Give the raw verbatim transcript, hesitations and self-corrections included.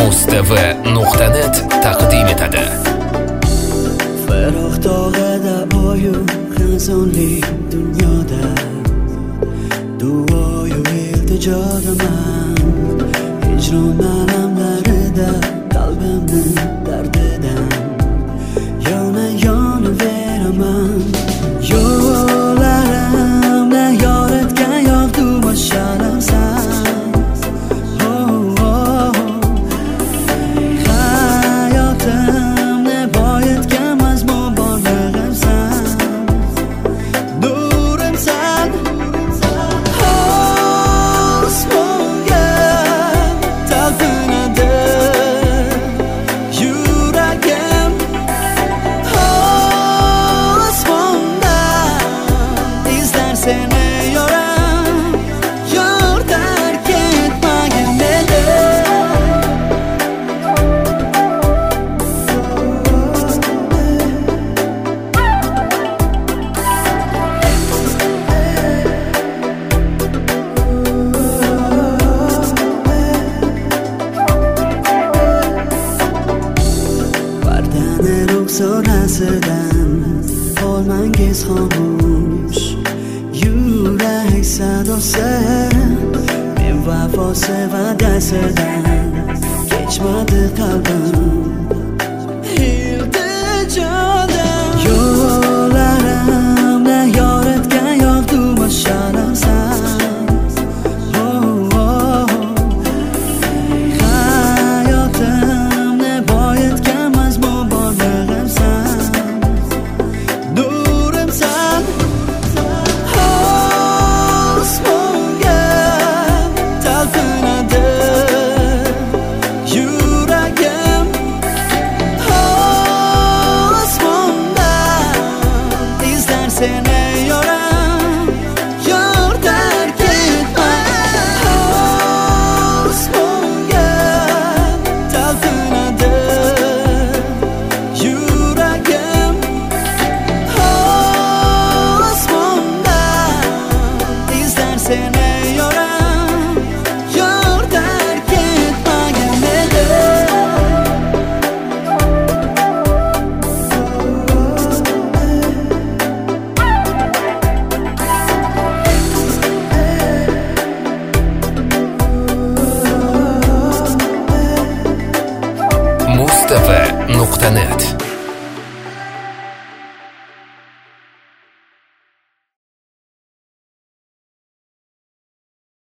mustv nuqta net taqdim etadi. Feroh tog'ida oyu xazonli dunyoda duoyu iltijodaman, hijron alamlarida qalbimni dardidan yona yonaveraman. Yo'llarimni yoritgan yoqduma sharafsan, hayotimni boyitgan mazmun borlig'imsan, nurimsan. Osmonga talpinadi yuragim, osmonda izlar seni yoram, yor tark etmagin meni. Vardani ruxsorasidan olmangiz xomush, yurak sadosi men vafosi va'dasidan kechmadi qalbim iltijodan. Yo'llarimni yoritgan yoqduma sharafsan, hayotimni boyitgan mazmun borlig'imsan, nurimsan. Osmonga talpinadi yuragim, osmonda izlar seni yoram, yor tark etma. Osmonga talpinadi yuragim, osmonda izlar seni yoram, yor tark etmagin meni. mustv nuqta net